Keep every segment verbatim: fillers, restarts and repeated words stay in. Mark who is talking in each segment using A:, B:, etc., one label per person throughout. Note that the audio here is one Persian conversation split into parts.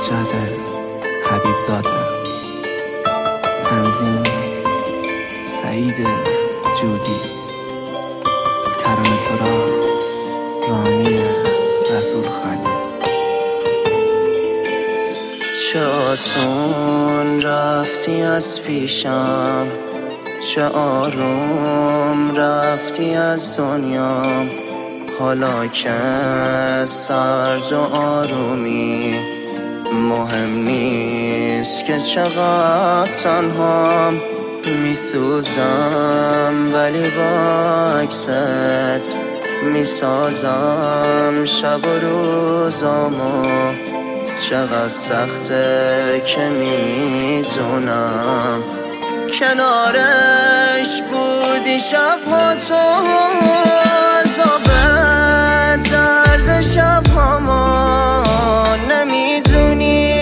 A: جاده حبیب زاده. تنظیم سعید جودی. ترانه سرا رامین رسول خالی.
B: چه آسون رفتی از پیشم، چه آروم رفتی از دنیام. حالا که سرد و آرومی، مهم نیست که چقدر تنهام. میسوزم ولی با عکست میسازم شب و روزامو. چقدر سخته که میدونم کنارش بودی شبها تو. عذاب درد شبهامو نمیدونی،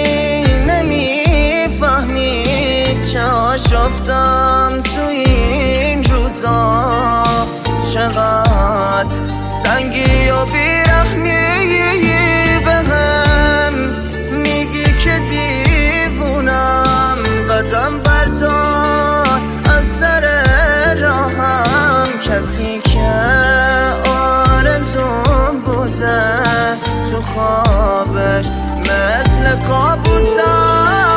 B: نمیفهمی چه آشفتم تو این روزا. چقدر سنگی و بیرحمی بهم میگی که دیوونم. قدم بردار از سر راهم، کسی که آرزوم بوده تو خوابش مثل کابوسم.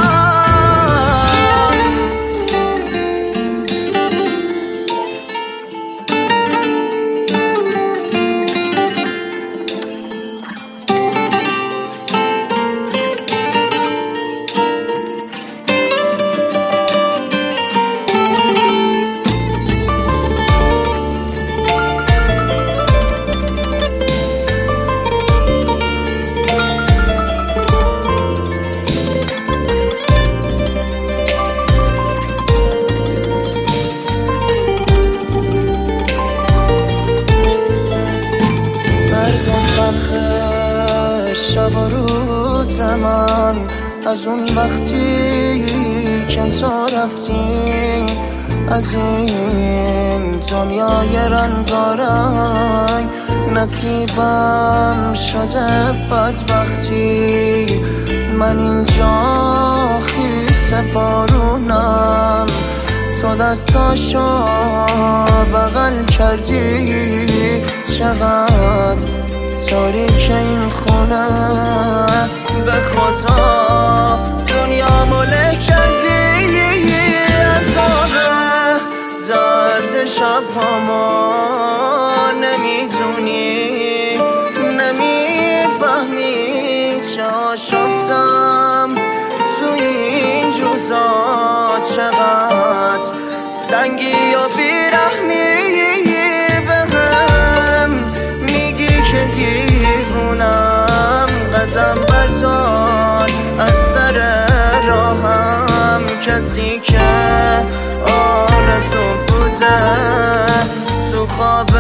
B: شب و روز من از اون وقتی که تو رفتی، از این دنیای رنگارنگ نصیبم شده بدبختی. من اینجا خیس بارونم، تو دستاشو بغل کردی. چقدر تاریک این خونه، به خدا دنیا مله کردی. عذاب درد شبهامو نمیدونی، نمیفهمی چه آشفتم تو این روزا. چقدر سنگی و بیرحمی بهم میگی که دیوونم. قدم بردار از سر راهم، کسی که آرزو بوده تو خواب